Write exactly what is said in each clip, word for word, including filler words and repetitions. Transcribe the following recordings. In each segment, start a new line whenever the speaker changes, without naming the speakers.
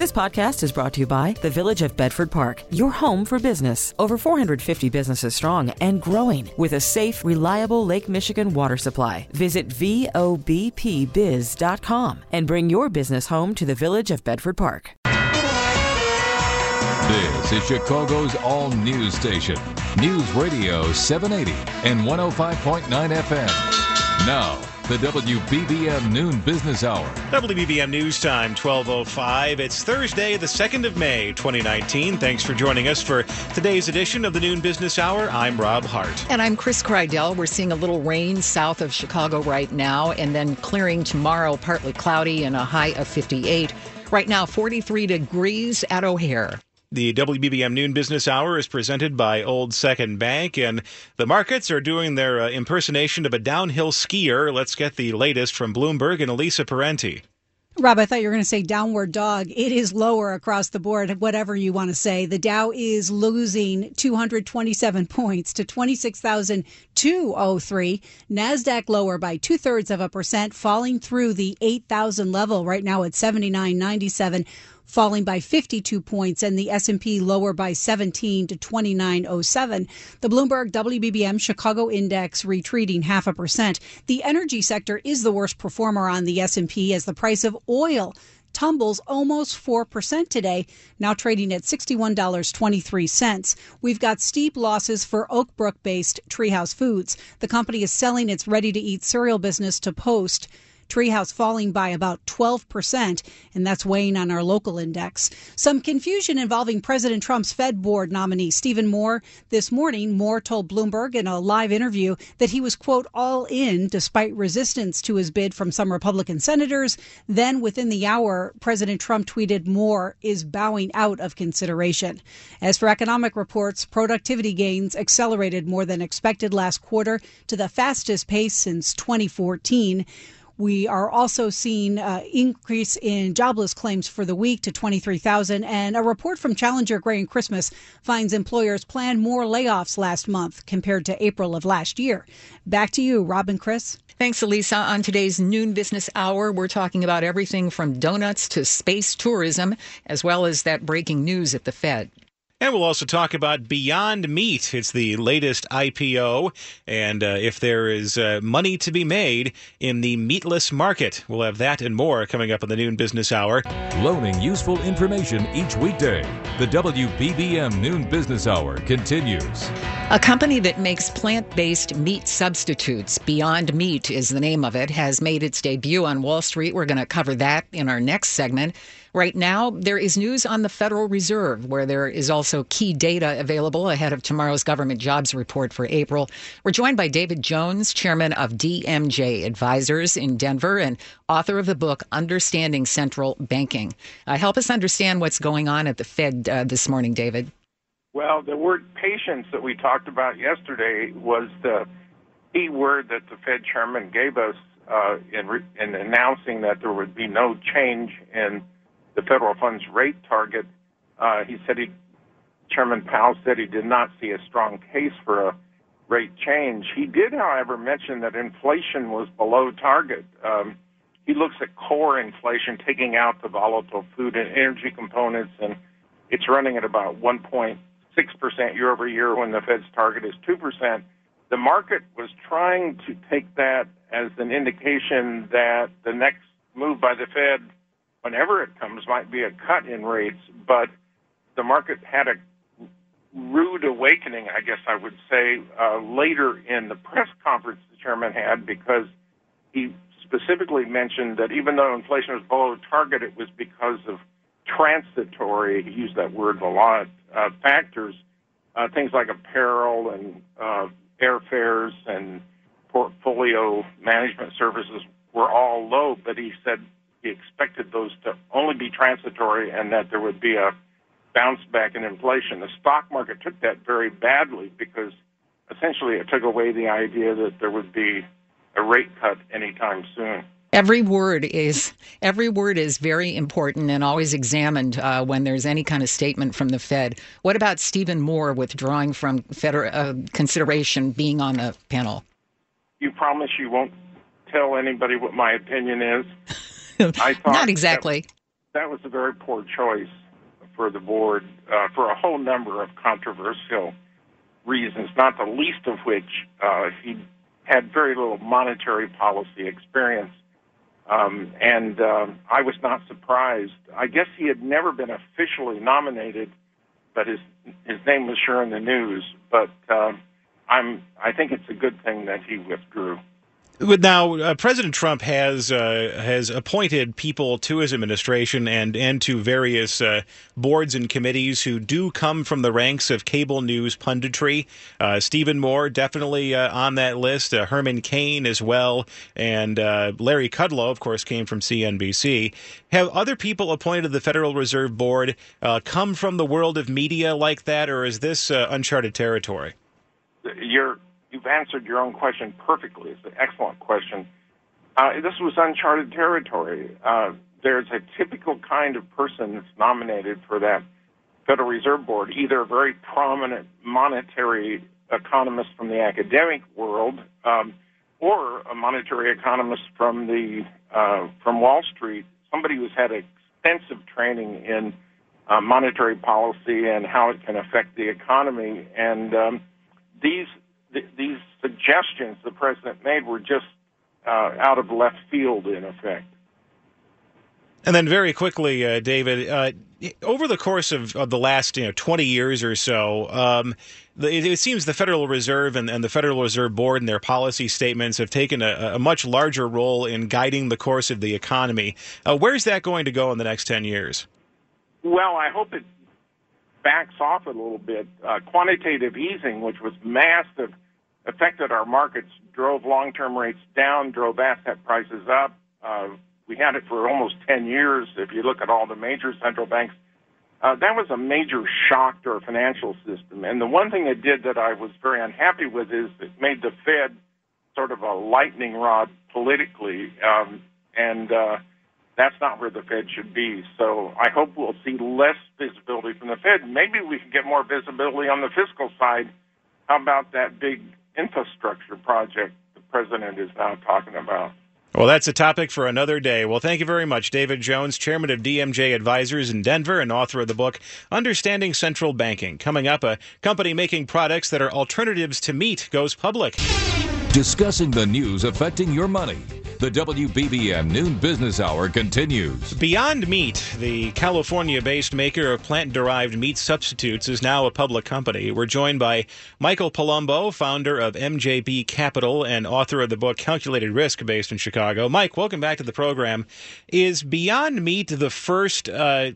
This podcast is brought to you by the Village of Bedford Park, your home for business. Over four hundred fifty businesses strong and growing with a safe, reliable Lake Michigan water supply. Visit V O B P biz dot com and bring your business home to the Village of Bedford Park.
This is Chicago's all-news station, News Radio seven eighty and one oh five point nine F M. Now, the W B B M Noon Business Hour.
W B B M News Time, twelve oh five. It's Thursday, the second of May, twenty nineteen. Thanks for joining us for today's edition of the Noon Business Hour. I'm Rob Hart.
And I'm Chris Kreidel. We're seeing a little rain south of Chicago right now, and then clearing tomorrow, partly cloudy and a high of fifty-eight. Right now, forty-three degrees at O'Hare.
The W B B M Noon Business Hour is presented by Old Second Bank, and the markets are doing their uh, impersonation of a downhill skier. Let's get the latest from Bloomberg and Elisa Parenti.
Rob, I thought you were going to say downward dog. It is lower across the board, whatever you want to say. The Dow is losing two hundred twenty-seven points to twenty-six thousand two hundred three. NASDAQ lower by two-thirds of a percent, falling through the eight thousand level right now at seventy-nine ninety-seven. Falling by fifty-two points, and the S and P lower by seventeen to twenty-nine oh seven. The Bloomberg W B B M Chicago Index retreating half a percent. The energy sector is the worst performer on the S and P as the price of oil tumbles almost four percent today, now trading at sixty-one dollars and twenty-three cents. We've got steep losses for Oak Brook-based Treehouse Foods. The company is selling its ready-to-eat cereal business to Post. Treehouse falling by about twelve percent, and that's weighing on our local index. Some confusion involving President Trump's Fed board nominee, Stephen Moore. This morning, Moore told Bloomberg in a live interview that he was, quote, all in despite resistance to his bid from some Republican senators. Then within the hour, President Trump tweeted Moore is bowing out of consideration. As for economic reports, productivity gains accelerated more than expected last quarter to the fastest pace since twenty fourteen. We are also seeing an increase in jobless claims for the week to twenty-three thousand. And a report from Challenger Gray and Christmas finds employers planned more layoffs last month compared to April of last year. Back to you, Rob and Chris.
Thanks, Elisa. On today's Noon Business Hour, we're talking about everything from donuts to space tourism, as well as that breaking news at the Fed.
And we'll also talk about Beyond Meat. It's the latest I P O, and uh, if there is uh, money to be made in the meatless market. We'll have that and more coming up on the Noon Business Hour.
Loaning useful information each weekday. The W B B M Noon Business Hour continues.
A company that makes plant-based meat substitutes, Beyond Meat is the name of it, has made its debut on Wall Street. We're going to cover that in our next segment. Right now, there is news on the Federal Reserve, where there is also key data available ahead of tomorrow's government jobs report for April. We're joined by David Jones, chairman of D M J Advisors in Denver and author of the book Understanding Central Banking. Uh, help us understand what's going on at the Fed uh, this morning, David.
Well, the word patience that we talked about yesterday was the key word that the Fed chairman gave us uh, in, re- in announcing that there would be no change in the federal funds rate target. Uh, he said he, Chairman Powell said he did not see a strong case for a rate change. He did, however, mention that inflation was below target. Um, he looks at core inflation, taking out the volatile food and energy components, and it's running at about one point six percent year over year when the Fed's target is two percent. The market was trying to take that as an indication that the next move by the Fed, whenever it comes, might be a cut in rates, but the market had a rude awakening, I guess I would say, uh, later in the press conference the chairman had, because he specifically mentioned that even though inflation was below target, it was because of transitory, he used that word a lot, uh, factors, uh, things like apparel and uh, airfares and portfolio management services were all low, but he said he expected those to only be transitory and that there would be a bounce back in inflation. The stock market took that very badly because essentially it took away the idea that there would be a rate cut anytime soon.
Every word is every word is very important and always examined uh, when there's any kind of statement from the Fed. What about Stephen Moore withdrawing from federal uh, consideration being on the panel?
You promise you won't tell anybody what my opinion is?
I thought Not exactly.
that was a very poor choice for the board uh, for a whole number of controversial reasons, not the least of which uh, he had very little monetary policy experience. Um, and uh, I was not surprised. I guess he had never been officially nominated, but his his name was sure in the news. But uh, I'm I think it's a good thing that he withdrew.
Now, uh, President Trump has uh, has appointed people to his administration and, and to various uh, boards and committees who do come from the ranks of cable news punditry. Uh, Stephen Moore, definitely uh, on that list. Uh, Herman Cain as well. And uh, Larry Kudlow, of course, came from C N B C. Have other people appointed to the Federal Reserve Board uh, come from the world of media like that, or is this uh, uncharted territory?
You're You've answered your own question perfectly. It's an excellent question. Uh, this was uncharted territory. Uh, there's a typical kind of person that's nominated for that Federal Reserve Board, either a very prominent monetary economist from the academic world um, or a monetary economist from the uh, from Wall Street, somebody who's had extensive training in uh, monetary policy and how it can affect the economy. And um, these these suggestions the president made were just uh, out of left field, in effect.
And then very quickly, uh, David, uh, over the course of, of the last you know twenty years or so, um, the, it seems the Federal Reserve and, and the Federal Reserve Board and their policy statements have taken a, a much larger role in guiding the course of the economy. Uh, where's that going to go in the next ten years?
Well, I hope it backs off a little bit. Uh, quantitative easing, which was massive, affected our markets, drove long-term rates down, drove asset prices up. Uh, we had it for almost ten years. If you look at all the major central banks, uh, that was a major shock to our financial system. And the one thing it did that I was very unhappy with is it made the Fed sort of a lightning rod politically, um, and uh, that's not where the Fed should be. So I hope we'll see less visibility from the Fed. Maybe we can get more visibility on the fiscal side. How about that big infrastructure project the president is now talking about?
Well, that's a topic for another day. Well, thank you very much, David Jones, chairman of D M J Advisors in Denver and author of the book Understanding Central Banking. Coming up, a company making products that are alternatives to meat goes public.
Discussing the news affecting your money. The W B B M Noon Business Hour continues.
Beyond Meat, the California-based maker of plant-derived meat substitutes, is now a public company. We're joined by Michael Palumbo, founder of M J B Capital and author of the book Calculated Risk, based in Chicago. Mike, welcome back to the program. Is Beyond Meat the first uh,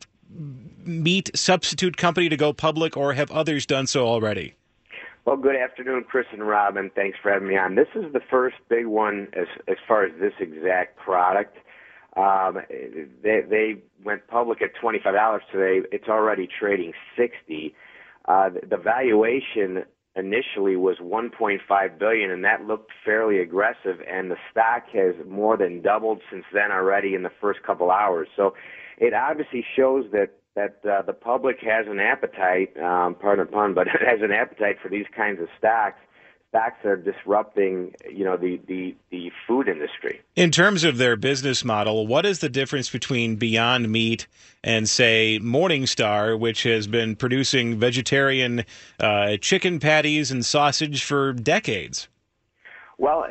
meat substitute company to go public, or have others done so already?
Well, good afternoon, Chris and Rob, and thanks for having me on. This is the first big one as as far as this exact product. Um, they, they went public at twenty-five dollars today. It's already trading sixty dollars. Uh, the valuation initially was one point five billion dollars, and that looked fairly aggressive, and the stock has more than doubled since then already in the first couple hours. So it obviously shows that that uh, the public has an appetite, um, pardon the pun, but has an appetite for these kinds of stocks. Stocks are disrupting, you know, the, the, the food industry.
In terms of their business model, what is the difference between Beyond Meat and, say, Morningstar, which has been producing vegetarian uh, chicken patties and sausage for decades?
Well,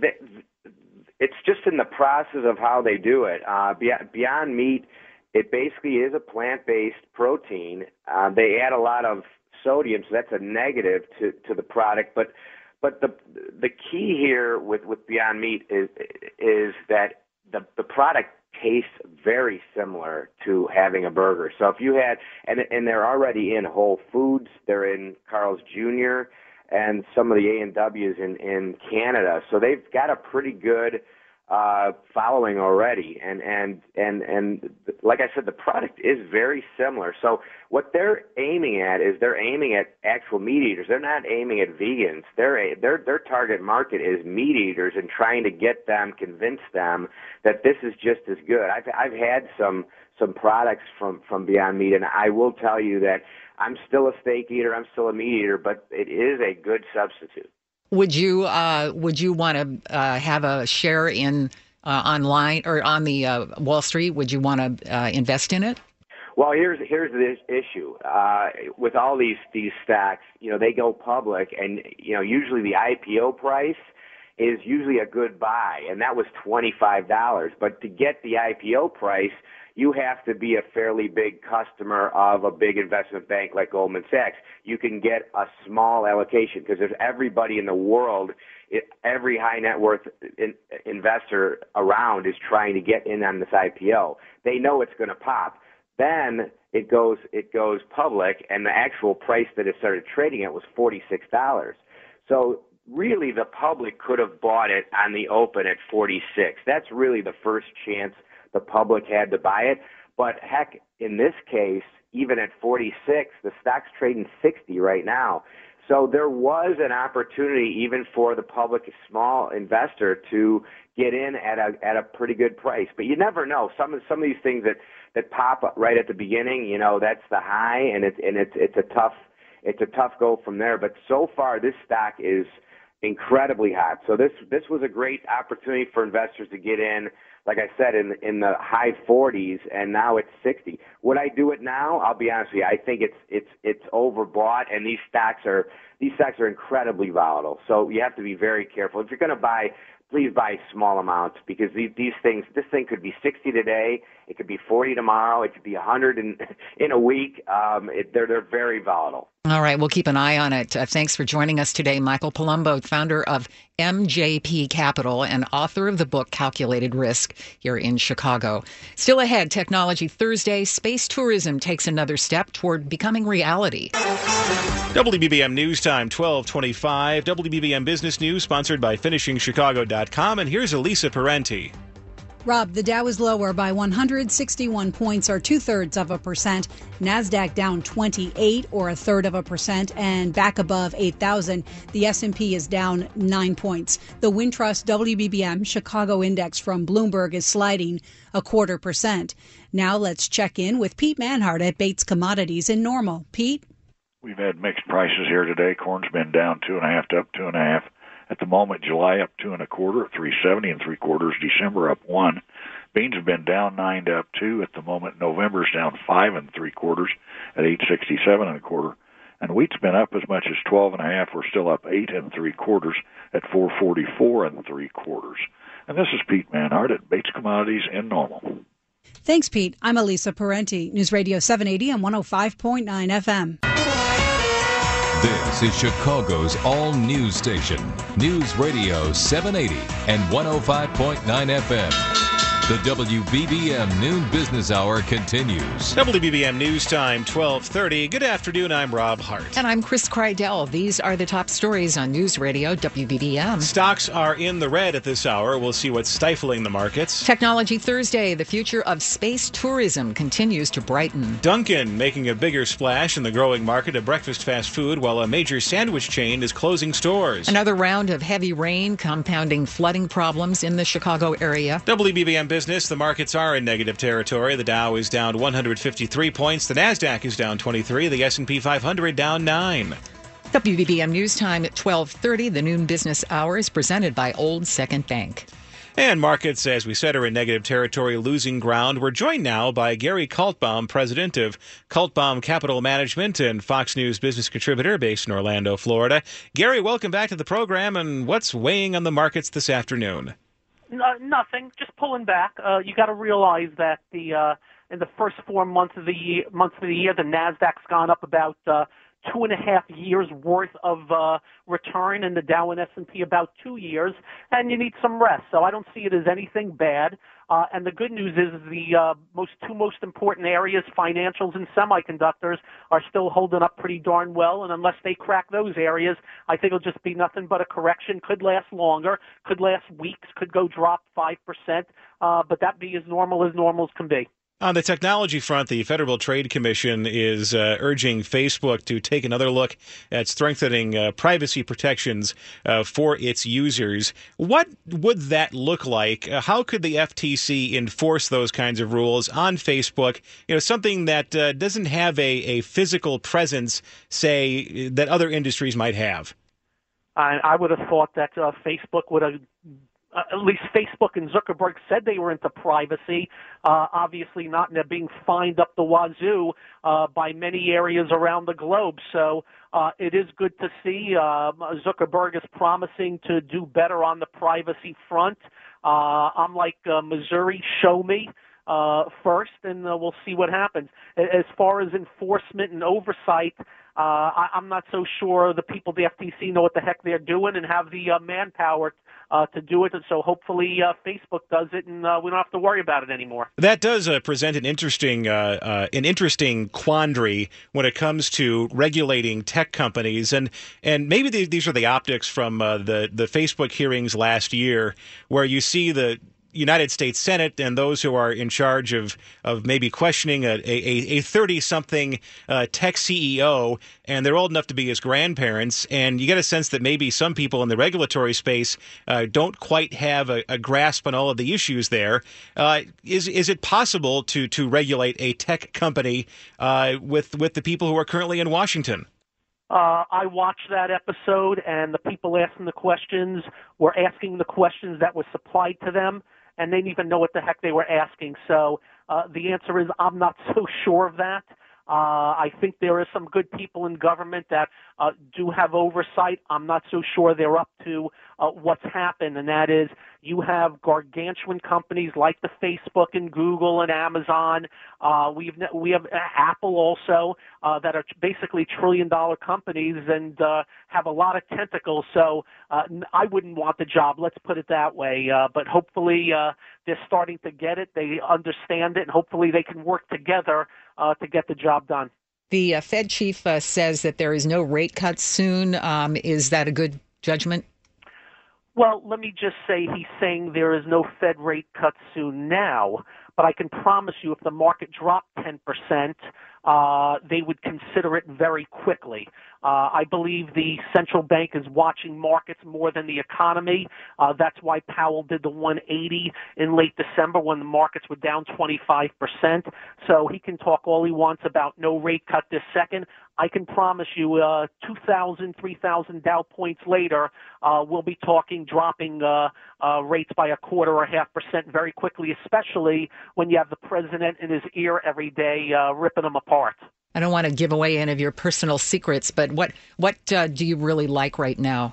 it's just in the process of how they do it. Uh, Beyond Meat, it basically is a plant-based protein. Uh, they add a lot of sodium, so that's a negative to, to the product. But but the the key here with, with Beyond Meat is is that the the product tastes very similar to having a burger. So if you had, and and they're already in Whole Foods, they're in Carl's Junior and some of the A and W's in, in Canada. So they've got a pretty good Uh, following already, and and and and like I said, the product is very similar. So what they're aiming at is they're aiming at actual meat eaters. They're not aiming at vegans. Their their their target market is meat eaters, and trying to get them, convince them that this is just as good. I've I've had some some products from from Beyond Meat, and I will tell you that I'm still a steak eater. I'm still a meat eater, but it is a good substitute.
Would you uh, would you want to uh, have a share in uh, online or on the uh, Wall Street, would you want to uh, invest in it?
Well, here's here's the issue uh, with all these these stocks. You know, they go public, and you know, usually the I P O price is usually a good buy, and that was twenty-five dollars. But to get the I P O price, you have to be a fairly big customer of a big investment bank like Goldman Sachs. You can get a small allocation because there's everybody in the world, it, every high net worth in, investor around is trying to get in on this I P O. They know it's going to pop. Then it goes it goes public, and the actual price that it started trading at was forty-six dollars. So really, the public could have bought it on the open at forty-six. That's really the first chance the public had to buy it. But heck, in this case, even at forty-six, the stock's trading sixty right now. So there was an opportunity even for the public small investor to get in at a at a pretty good price. But you never know. Some of some of these things that, that pop up right at the beginning, you know, that's the high, and it's and it's it's a tough it's a tough go from there. But so far, this stock is incredibly hot. So this this was a great opportunity for investors to get in, like I said, in in the high forties, and now it's sixty. Would I do it now? I'll be honest with you. I think it's it's it's overbought, and these stocks are these stocks are incredibly volatile. So you have to be very careful. If you're going to buy, please buy small amounts, because these these things this thing could be sixty today, it could be forty tomorrow, it could be one hundred in in a week. Um, it, they're they're very volatile.
All right, we'll keep an eye on it. Uh, thanks for joining us today, Michael Palumbo, founder of M J P Capital and author of the book Calculated Risk here in Chicago. Still ahead, Technology Thursday, space tourism takes another step toward becoming reality.
W B B M News Time, twelve twenty-five. W B B M Business News, sponsored by finishing chicago dot com. And here's Elisa Parenti.
Rob, the Dow is lower by one hundred sixty-one points, or two-thirds of a percent. NASDAQ down twenty-eight, or a third of a percent, and back above eight thousand. The S and P is down nine points. The Wintrust W B B M Chicago Index from Bloomberg is sliding a quarter percent. Now let's check in with Pete Manhart at Bates Commodities in Normal. Pete?
We've had mixed prices here today. Corn's been down two and a half to up two and a half. At the moment, July up two and a quarter at three seventy and three quarters. December up one. Beans have been down nine to up two. At the moment, November's down five and three quarters at eight sixty seven and a quarter. And wheat's been up as much as twelve and a half. We're still up eight and three quarters at four forty four and three quarters. And this is Pete Manhart at Bates Commodities in Normal.
Thanks, Pete. I'm Elisa Parenti, News Radio seven eighty and one oh five point nine F M.
This is Chicago's all-news station, News Radio seven eighty and one oh five point nine F M. The W B B M Noon Business Hour continues.
W B B M News Time, twelve thirty. Good afternoon, I'm Rob Hart.
And I'm Chris Kreidel. These are the top stories on News Radio W B B M.
Stocks are in the red at this hour. We'll see what's stifling the markets.
Technology Thursday, the future of space tourism continues to brighten.
Dunkin' making a bigger splash in the growing market of breakfast fast food, while a major sandwich chain is closing stores.
Another round of heavy rain compounding flooding problems in the Chicago area.
W B B M Business, the markets are in negative territory. The Dow is down one hundred fifty-three points. The NASDAQ is down twenty-three. The S and P five hundred down nine.
W B B M News Time at twelve thirty. The Noon Business Hour is presented by Old Second Bank.
And markets, as we said, are in negative territory, losing ground. We're joined now by Gary Kaltbaum, president of Kaltbaum Capital Management and Fox News business contributor based in Orlando, Florida. Gary, welcome back to the program. And what's weighing on the markets this afternoon?
Uh, nothing. Just pulling back. Uh, you got to realize that the uh, in the first four months of the year, months of the year, the Nasdaq's gone up about uh, two and a half years worth of uh, return, and the Dow and S and P about two years, and you need some rest. So I don't see it as anything bad. Uh, and the good news is the uh, most two most important areas, financials and semiconductors, are still holding up pretty darn well. And unless they crack those areas, I think it'll just be nothing but a correction. Could last longer, could last weeks, could go drop five percent, uh, but that be as normal as normals can be.
On the technology front, the Federal Trade Commission is uh, urging Facebook to take another look at strengthening uh, privacy protections uh, for its users. What would that look like? Uh, how could the F T C enforce those kinds of rules on Facebook? You know, something that uh, doesn't have a, a physical presence, say, that other industries might have.
I, I would have thought that uh, Facebook would have uh, at least Facebook and Zuckerberg said they were into privacy. Uh, obviously not, and they're being fined up the wazoo uh, by many areas around the globe. So uh, it is good to see uh, Zuckerberg is promising to do better on the privacy front. Uh, I'm like uh, Missouri, show me uh, first, and uh, we'll see what happens. As far as enforcement and oversight, uh, I, I'm not so sure the people at the F T C know what the heck they're doing and have the uh, manpower uh, to do it. And so hopefully uh, Facebook does it, and uh, we don't have to worry about it anymore.
That does uh, present an interesting, uh, uh, an interesting quandary when it comes to regulating tech companies, and and maybe the, these are the optics from uh, the the Facebook hearings last year, where you see the United States Senate and those who are in charge of, of maybe questioning a a thirty-something uh, tech C E O, and they're old enough to be his grandparents, and you get a sense that maybe some people in the regulatory space uh, don't quite have a, a grasp on all of the issues there. Uh, is is it possible to to regulate a tech company uh, with with the people who are currently in Washington?
Uh, I watched that episode, and the people asking the questions were asking the questions that were supplied to them, and they didn't even know what the heck they were asking. So uh, the answer is I'm not so sure of that. Uh, I think there are some good people in government that uh, do have oversight. I'm not so sure they're up to uh, what's happened, and that is you have gargantuan companies like the Facebook and Google and Amazon. Uh, we've we have Apple also uh, that are basically trillion-dollar companies and uh, have a lot of tentacles. So uh, I wouldn't want the job. Let's put it that way. Uh, but hopefully uh, they're starting to get it. They understand it, and hopefully they can work together uh, to get the job done.
The uh, Fed chief uh, says that there is no rate cut soon. Um, is that a good judgment?
Well, let me just say he's saying there is no Fed rate cut soon now, but I can promise you if the market dropped ten percent, uh, they would consider it very quickly. Uh, I believe the central bank is watching markets more than the economy. Uh, that's why Powell did the one eighty in late December when the markets were down twenty-five percent. So he can talk all he wants about no rate cut this second. I can promise you uh, two thousand, three thousand Dow points later, uh, we'll be talking dropping uh, uh, rates by a quarter or a half percent very quickly, especially when you have the president in his ear every day uh, ripping them apart.
I don't want to give away any of your personal secrets, but what, what uh, do you really like right now?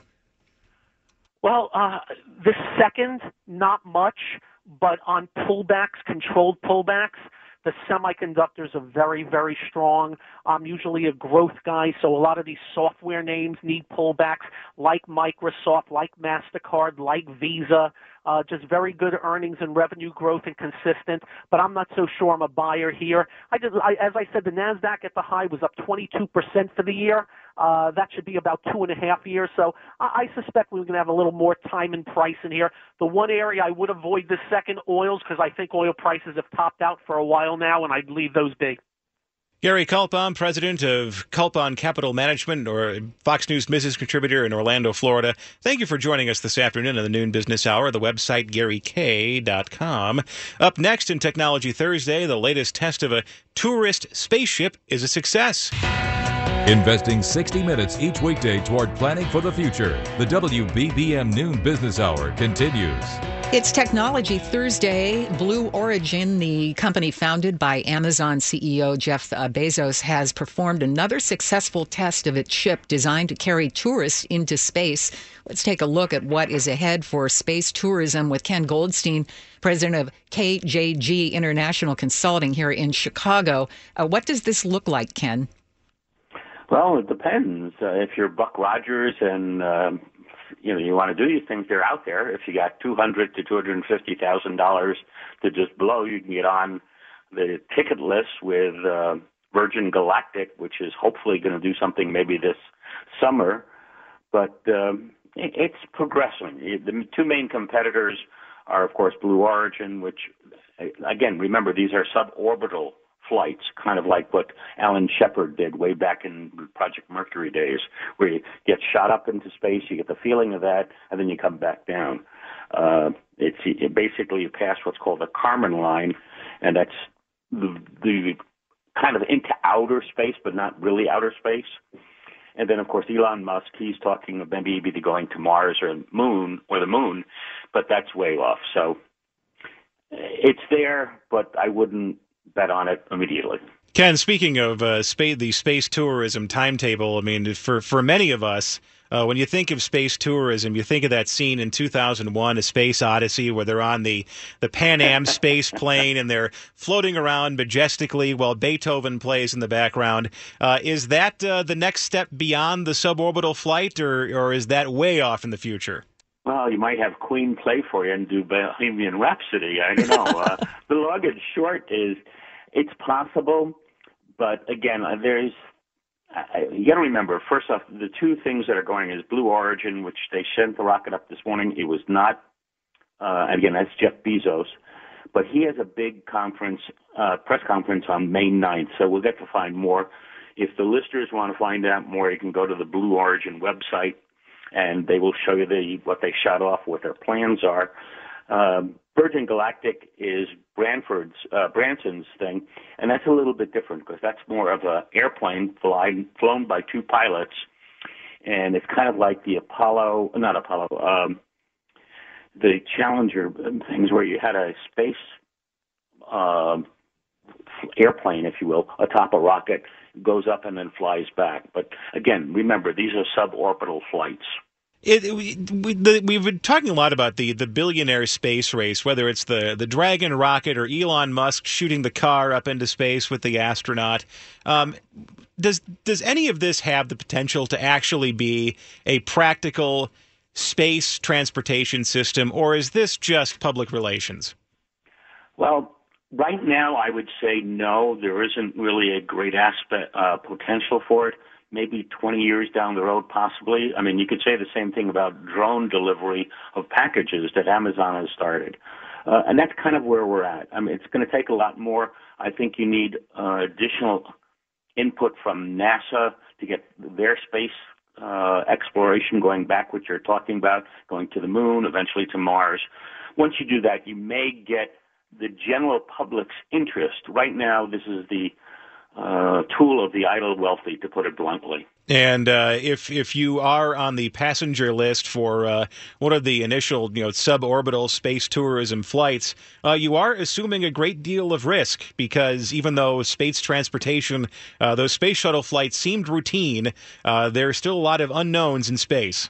Well, uh, this second, not much, but on pullbacks, controlled pullbacks, the semiconductors are very, very strong. I'm usually a growth guy, so a lot of these software names need pullbacks, like Microsoft, like MasterCard, like Visa. Uh, just very good earnings and revenue growth and consistent, but I'm not so sure I'm a buyer here. I just, I, as I said, the NASDAQ at the high was up twenty-two percent for the year. Uh, that should be about two and a half years. So I, I suspect we're going to have a little more time and price in here. The one area I would avoid this second, oils, because I think oil prices have topped out for a while now, and I'd leave those be.
Gary Kalpon, president of Kalpon Capital Management, or Fox News business contributor in Orlando, Florida. Thank you for joining us this afternoon in the Noon Business Hour. The website, gary k dot com. Up next in Technology Thursday, the latest test of a tourist spaceship is a success.
Investing sixty minutes each weekday toward planning for the future. The W B B M Noon Business Hour continues.
It's Technology Thursday. Blue Origin, the company founded by Amazon C E O Jeff Bezos, has performed another successful test of its ship designed to carry tourists into space. Let's take a look at what is ahead for space tourism with Ken Goldstein, president of K J G International Consulting here in Chicago. Uh, what does this look like, Ken?
Well, it depends. Uh, if you're Buck Rogers and um, you know you want to do these things, they're out there. If you got two hundred to two hundred and fifty thousand dollars to just blow, you can get on the ticket list with uh, Virgin Galactic, which is hopefully going to do something maybe this summer. But um, it, it's progressing. The two main competitors are, of course, Blue Origin, which again, remember these are suborbital flights, kind of like what Alan Shepard did way back in Project Mercury days, where you get shot up into space, you get the feeling of that, and then you come back down. Uh, it's it basically you pass what's called the Kármán line, and that's the, the kind of into outer space, but not really outer space. And then, of course, Elon Musk, he's talking of maybe either going to Mars or moon or the moon, but that's way off. So it's there, but I wouldn't bet on it immediately.
Ken, speaking of uh, space, the space tourism timetable, I mean, for, for many of us, Uh, when you think of space tourism, you think of that scene in two thousand one, A Space Odyssey, where they're on the, the Pan Am space plane and they're floating around majestically while Beethoven plays in the background. Uh, is that uh, the next step beyond the suborbital flight, or, or is that way off in the future?
Well, you might have Queen play for you and do Bohemian Rhapsody. I don't know. uh, the long and short is it's possible, but again, uh, there's I, you got to remember, first off, the two things that are going is Blue Origin, which they sent the rocket up this morning. It was not, uh, again, that's Jeff Bezos, but he has a big conference, uh, press conference on May ninth, so we'll get to find more. If the listeners want to find out more, you can go to the Blue Origin website, and they will show you the what they shot off, what their plans are. Um, Virgin Galactic is Branford's, uh, Branson's thing, and that's a little bit different because that's more of an airplane flying, flown by two pilots, and it's kind of like the Apollo, not Apollo, um, the Challenger things where you had a space uh, airplane, if you will, atop a rocket, goes up and then flies back. But again, remember, these are suborbital flights.
It, we, we, the, we've been talking a lot about the, the billionaire space race, whether it's the, the Dragon rocket or Elon Musk shooting the car up into space with the astronaut. Um, does does any of this have the potential to actually be a practical space transportation system, or is this just public relations?
Well, right now I would say no. There isn't really a great aspect uh, potential for it. Maybe twenty years down the road, possibly. I mean, you could say the same thing about drone delivery of packages that Amazon has started. Uh, and that's kind of where we're at. I mean, it's going to take a lot more. I think you need uh, additional input from NASA to get their space uh, exploration going back, what you're talking about, going to the moon, eventually to Mars. Once you do that, you may get the general public's interest. Right now, this is the Uh, tool of the idle wealthy, to put it bluntly.
And uh, if if you are on the passenger list for uh, one of the initial, you know, suborbital space tourism flights, uh, you are assuming a great deal of risk, because even though space transportation, uh, those space shuttle flights seemed routine, uh, there are still a lot of unknowns in space.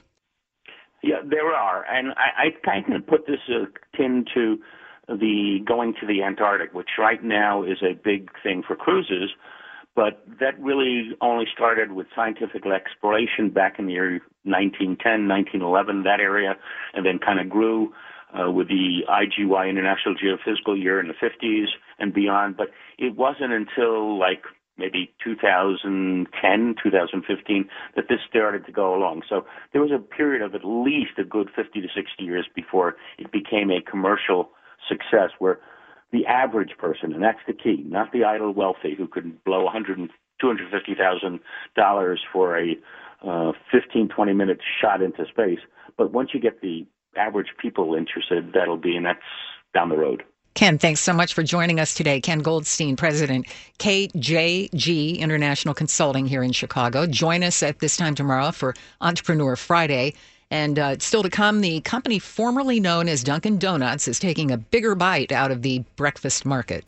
Yeah, there are, and I, I kind of put this akin to the going to the Antarctic, which right now is a big thing for cruises. But that really only started with scientific exploration back in the year nineteen ten, nineteen eleven, that area, and then kind of grew uh, with the I G Y, International Geophysical Year, in the fifties and beyond. But it wasn't until like maybe two thousand ten, two thousand fifteen that this started to go along. So there was a period of at least a good fifty to sixty years before it became a commercial success, where the average person, and that's the key, not the idle wealthy who could blow one hundred thousand dollars, two hundred fifty thousand dollars for a uh, fifteen, twenty minute shot into space. But once you get the average people interested, that'll be, and that's down the road.
Ken, thanks so much for joining us today. Ken Goldstein, President, K J G International Consulting here in Chicago. Join us at this time tomorrow for Entrepreneur Friday. And uh, still to come, the company formerly known as Dunkin' Donuts is taking a bigger bite out of the breakfast market.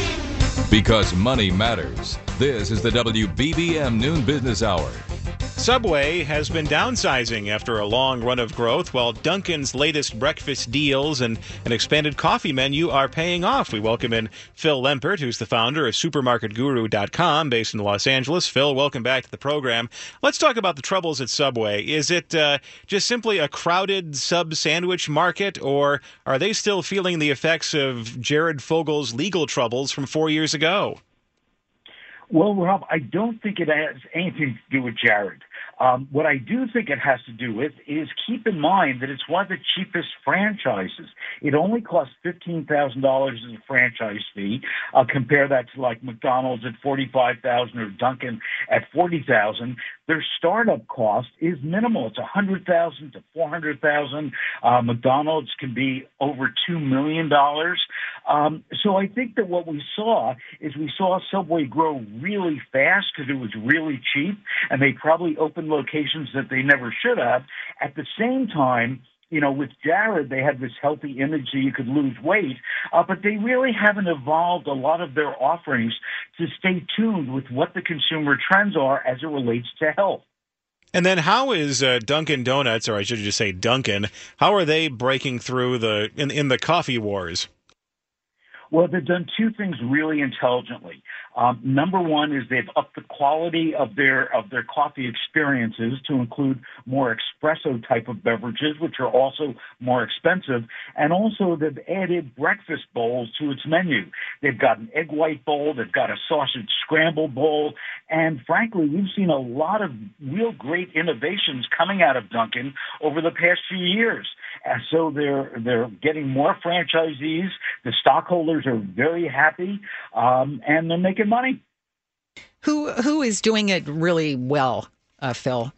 Because money matters. This is the W B B M Noon Business Hour.
Subway has been downsizing after a long run of growth, while Dunkin's latest breakfast deals and an expanded coffee menu are paying off. We welcome in Phil Lempert, who's the founder of supermarket guru dot com, based in Los Angeles. Phil, welcome back to the program. Let's talk about the troubles at Subway. Is it uh, just simply a crowded sub-sandwich market, or are they still feeling the effects of Jared Fogel's legal troubles from four years ago?
Well, Rob, I don't think it has anything to do with Jared. Um, what I do think it has to do with is keep in mind that it's one of the cheapest franchises. It only costs fifteen thousand dollars as a franchise fee. Uh, compare that to like McDonald's at forty-five thousand dollars or Dunkin' at forty thousand. Their startup cost is minimal. It's one hundred thousand to four hundred thousand. Uh, McDonald's can be over two million dollars. Um, so I think that what we saw is we saw Subway grow really fast because it was really cheap, and they probably opened locations that they never should have. At the same time, you know, with Jared, they had this healthy image so you could lose weight, uh, but they really haven't evolved a lot of their offerings to stay tuned with what the consumer trends are as it relates to health.
And then how is uh, Dunkin' Donuts, or I should just say Dunkin', how are they breaking through the in, in the coffee wars?
Well, they've done two things really intelligently. Um, number one is they've upped the quality of their of their coffee experiences to include more espresso type of beverages, which are also more expensive. And also they've added breakfast bowls to its menu. They've got an egg white bowl. They've got a sausage scramble bowl. And frankly, we've seen a lot of real great innovations coming out of Dunkin' over the past few years. And so they're they're getting more franchisees. The stockholders are very happy, um, and they're making money.
Who who is doing it really well, uh, Phil?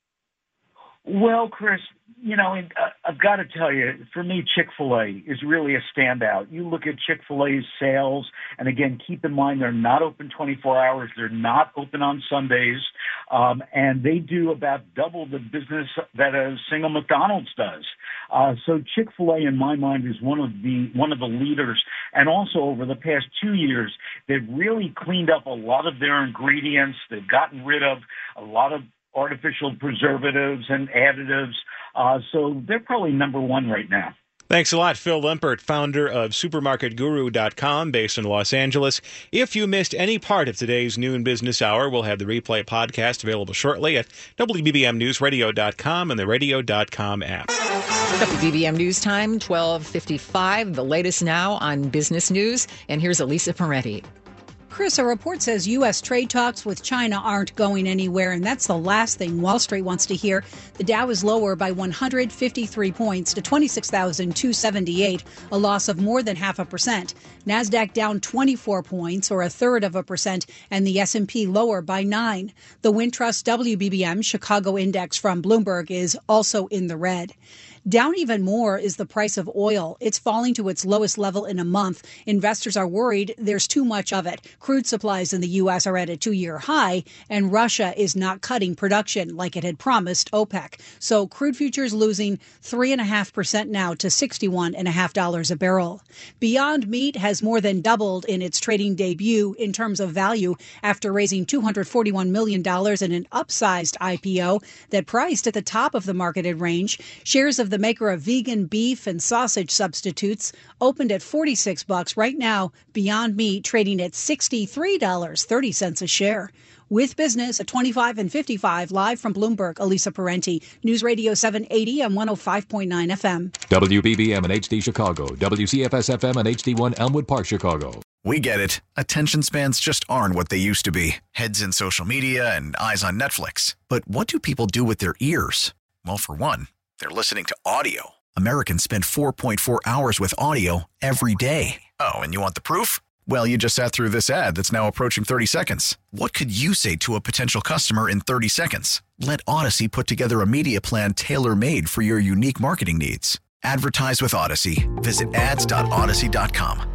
Well, Chris, you know, uh, I've got to tell you, for me, Chick-fil-A is really a standout. You look at Chick-fil-A's sales, and again, keep in mind they're not open twenty-four hours. They're not open on Sundays, um, and they do about double the business that a single McDonald's does. Uh, so Chick-fil-A, in my mind, is one of the one of the leaders. And also, over the past two years, they've really cleaned up a lot of their ingredients. They've gotten rid of a lot of artificial preservatives and additives. Uh, so they're probably number one right now.
Thanks a lot, Phil Lempert, founder of supermarket guru dot com, based in Los Angeles. If you missed any part of today's Noon Business Hour, we'll have the replay podcast available shortly at W B B M news radio dot com and the radio dot com app.
W B B M News Time, twelve fifty-five, the latest now on business news. And here's Elisa Peretti.
Chris, a report says U S trade talks with China aren't going anywhere, and that's the last thing Wall Street wants to hear. The Dow is lower by one hundred fifty-three points to twenty-six thousand two hundred seventy-eight, a loss of more than half a percent. NASDAQ down twenty-four points, or a third of a percent, and the S and P lower by nine. The Wintrust W B B M Chicago Index from Bloomberg is also in the red. Down even more is the price of oil. It's falling to its lowest level in a month. Investors are worried there's too much of it. Crude supplies in the U S are at a two-year high, and Russia is not cutting production like it had promised OPEC. So crude futures losing three point five percent now to sixty-one point five dollars a barrel. Beyond Meat has more than doubled in its trading debut in terms of value after raising two hundred forty-one million dollars in an upsized I P O that priced at the top of the marketed range. Shares of the maker of vegan beef and sausage substitutes opened at forty-six bucks right now. Beyond Meat trading at sixty-three dollars and thirty cents a share. With business at twenty-five and fifty-five, live from Bloomberg, Elisa Parenti, News Radio seven eighty and one oh five point nine F M.
W B B M and H D Chicago, W C F S F M and H D one Elmwood Park, Chicago.
We get it. Attention spans just aren't what they used to be. Heads in social media and eyes on Netflix. But what do people do with their ears? Well, for one, they're listening to audio. Americans spend four point four hours with audio every day. Oh, and you want the proof? Well, you just sat through this ad that's now approaching thirty seconds. What could you say to a potential customer in thirty seconds? Let Odyssey put together a media plan tailor-made for your unique marketing needs. Advertise with Odyssey. Visit ads dot odyssey dot com.